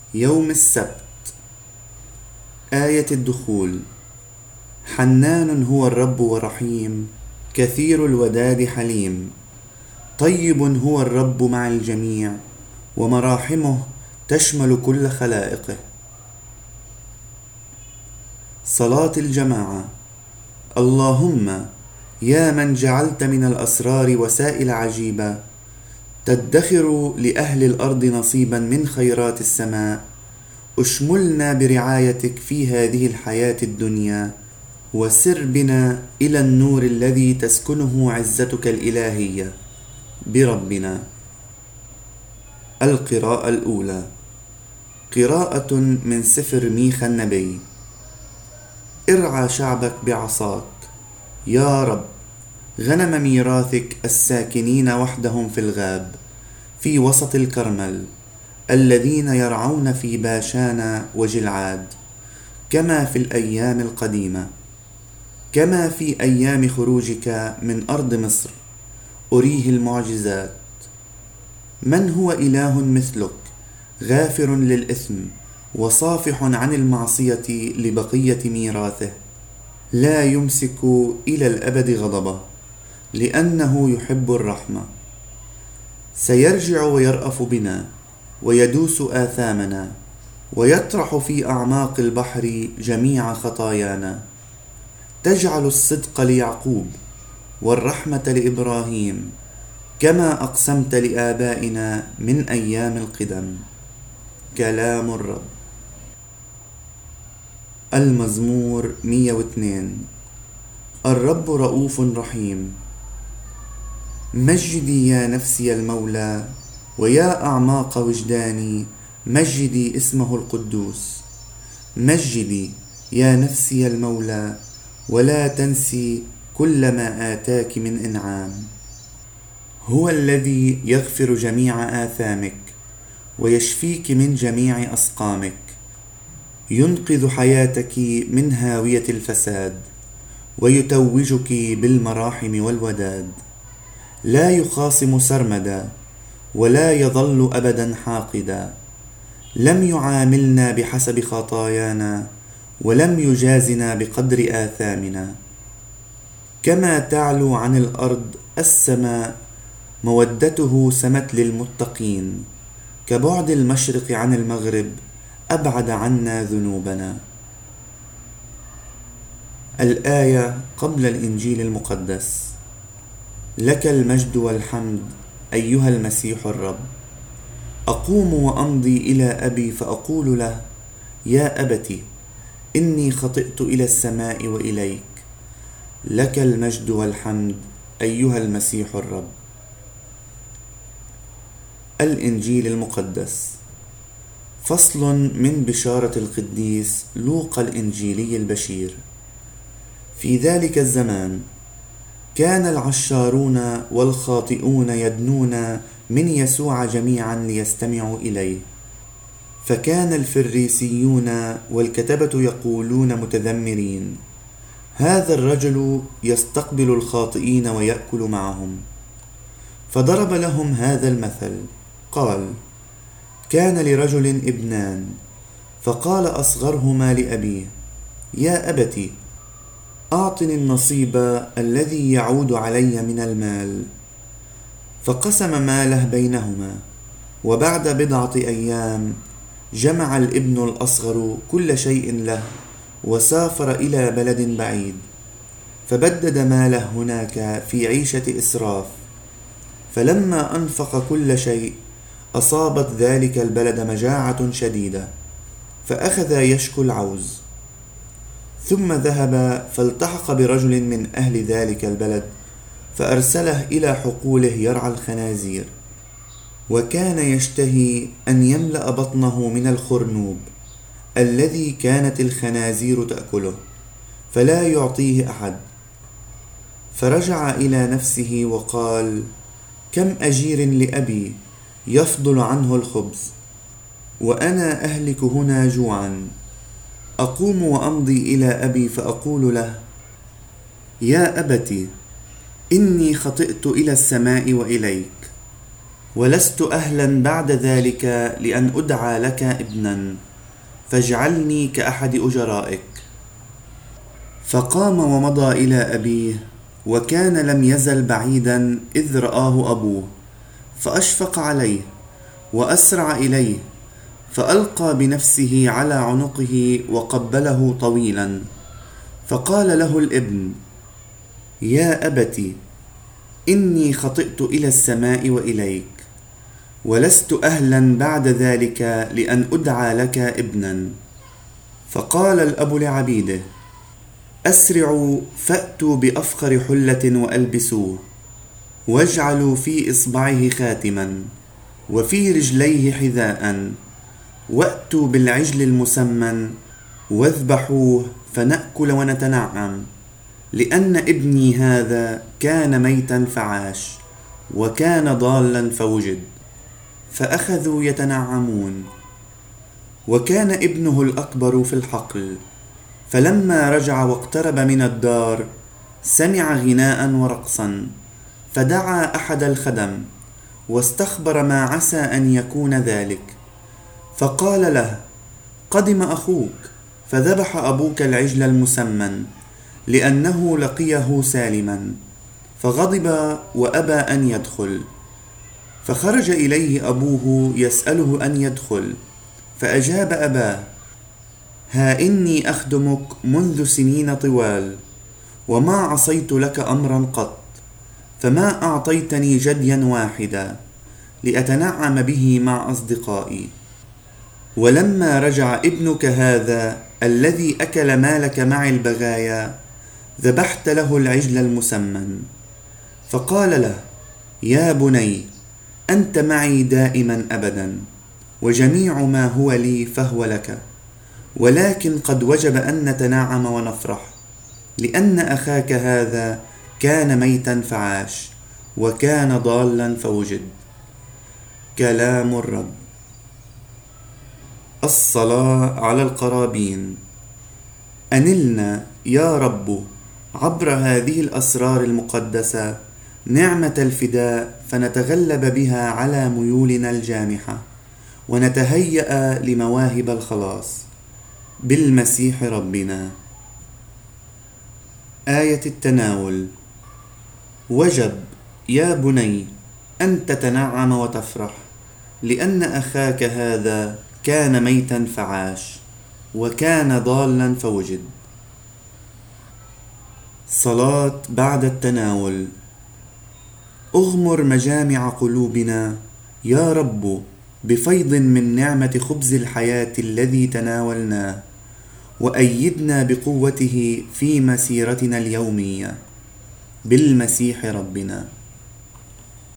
يوم السبت. آية الدخول: حنان هو الرب ورحيم، كثير الوداد حليم، طيب هو الرب مع الجميع، ومراحمه تشمل كل خلائقه. صلاة الجماعة. اللهم يا من جعلت من الأسرار وسائل عجيبة تدخر لأهل الأرض نصيبا من خيرات السماء، اشملنا برعايتك في هذه الحياة الدنيا، وسر بنا إلى النور الذي تسكنه عزتك الإلهية بربنا. القراءة الأولى. قراءة من سفر ميخا النبي. ارعى شعبك بعصاك يا رب، غنم ميراثك الساكنين وحدهم في الغاب، في وسط الكرمل، الذين يرعون في باشان وجلعاد، كما في الأيام القديمة، كما في أيام خروجك من أرض مصر، أريه المعجزات. من هو إله مثلك، غافر للإثم وصافح عن المعصية لبقية ميراثه، لا يمسك إلى الأبد غضبه، لأنه يحب الرحمة. سيرجع ويرأف بنا، ويدوس آثامنا، ويطرح في أعماق البحر جميع خطايانا. تجعل الصدق ليعقوب والرحمة لإبراهيم، كما أقسمت لآبائنا من أيام القدم. كلام الرب. المزمور 102. الرب رؤوف رحيم. مجدي يا نفسي المولى، ويا أعماق وجداني مجدي اسمه القدوس. مجدي يا نفسي المولى، ولا تنسي كل ما آتاك من إنعام. هو الذي يغفر جميع آثامك، ويشفيك من جميع أسقامك، ينقذ حياتك من هاوية الفساد، ويتوجك بالمراحم والوداد. لا يخاصم سرمدا، ولا يظل أبدا حاقدا. لم يعاملنا بحسب خطايانا، ولم يجازنا بقدر آثامنا. كما تعلو عن الأرض السماء، مودته سمت للمتقين. كبعد المشرق عن المغرب، أبعد عنا ذنوبنا. الآية قبل الإنجيل المقدس. لك المجد والحمد أيها المسيح الرب. أقوم وأمضي إلى أبي فأقول له: يا أبت، إني خطئت إلى السماء وإليك. لك المجد والحمد أيها المسيح الرب. الإنجيل المقدس. فصل من بشارة القديس لوقا الإنجيلي البشير. في ذلك الزمان كان العشارون والخاطئون يدنون من يسوع جميعا ليستمعوا إليه. فكان الفريسيون والكتبة يقولون متذمرين: هذا الرجل يستقبل الخاطئين ويأكل معهم. فضرب لهم هذا المثل، قال: كان لرجل ابنان، فقال أصغرهما لأبيه: يا أبت، أعطني النصيب الذي يعود علي من المال. فقسم ماله بينهما. وبعد بضعة أيام جمع الابن الأصغر كل شيء له، وسافر إلى بلد بعيد، فبدد ماله هناك في عيشة إسراف. فلما أنفق كل شيء، أصابت ذلك البلد مجاعة شديدة، فأخذ يشكو العوز. ثم ذهب فالتحق برجل من أهل ذلك البلد، فأرسله إلى حقوله يرعى الخنازير. وكان يشتهي أن يملأ بطنه من الخرنوب الذي كانت الخنازير تأكله، فلا يعطيه أحد. فرجع إلى نفسه وقال: كم أجير لأبي يفضل عنه الخبز، وأنا أهلك هنا جوعا. أقوم وأمضي إلى أبي فأقول له: يا أبت، إني خطئت إلى السماء وإليك، ولست أهلا بعد ذلك لأن أدعى لك ابنا، فاجعلني كأحد أجرائك. فقام ومضى إلى أبيه، وكان لم يزل بعيدا إذ رآه أبوه، فأشفق عليه وأسرع إليه، فألقى بنفسه على عنقه وقبله طويلا. فقال له الابن: يا أبت، إني خطئت إلى السماء وإليك، ولست أهلا بعد ذلك لأن أدعى لك ابنا. فقال الأب لعبيده: أسرعوا فأتوا بأفخر حلة وألبسوه، واجعلوا في إصبعه خاتما، وفي رجليه حذاء، وأتوا بالعجل المسمن واذبحوه، فنأكل ونتنعم، لأن ابني هذا كان ميتا فعاش، وكان ضالا فوجد. فأخذوا يتنعمون. وكان ابنه الأكبر في الحقل، فلما رجع واقترب من الدار سمع غناء ورقصا، فدعا أحد الخدم واستخبر ما عسى أن يكون ذلك، فقال له: قدم أخوك، فذبح أبوك العجل المسمن، لأنه لقيه سالما. فغضب وأبى أن يدخل. فخرج إليه أبوه يسأله أن يدخل، فأجاب أباه: ها إني أخدمك منذ سنين طوال، وما عصيت لك أمرا قط، فما أعطيتني جديا واحدا لأتنعم به مع أصدقائي. ولما رجع ابنك هذا الذي أكل مالك مع البغايا، ذبحت له العجل المسمن. فقال له: يا بني، أنت معي دائما أبدا، وجميع ما هو لي فهو لك، ولكن قد وجب أن نتنعم ونفرح، لأن أخاك هذا كان ميتا فعاش، وكان ضالا فوجد. كلام الرب. الصلاة على القرابين. أنلنا يا رب عبر هذه الأسرار المقدسة نعمة الفداء، فنتغلب بها على ميولنا الجامحة، ونتهيأ لمواهب الخلاص بالمسيح ربنا. آية التناول. وجب يا بني أن تتنعم وتفرح، لأن أخاك هذا كان ميتا فعاش، وكان ضالا فوجد. صلاة بعد التناول. أغمر مجامع قلوبنا يا رب بفيض من نعمة خبز الحياة الذي تناولناه، وأيدنا بقوته في مسيرتنا اليومية بالمسيح ربنا.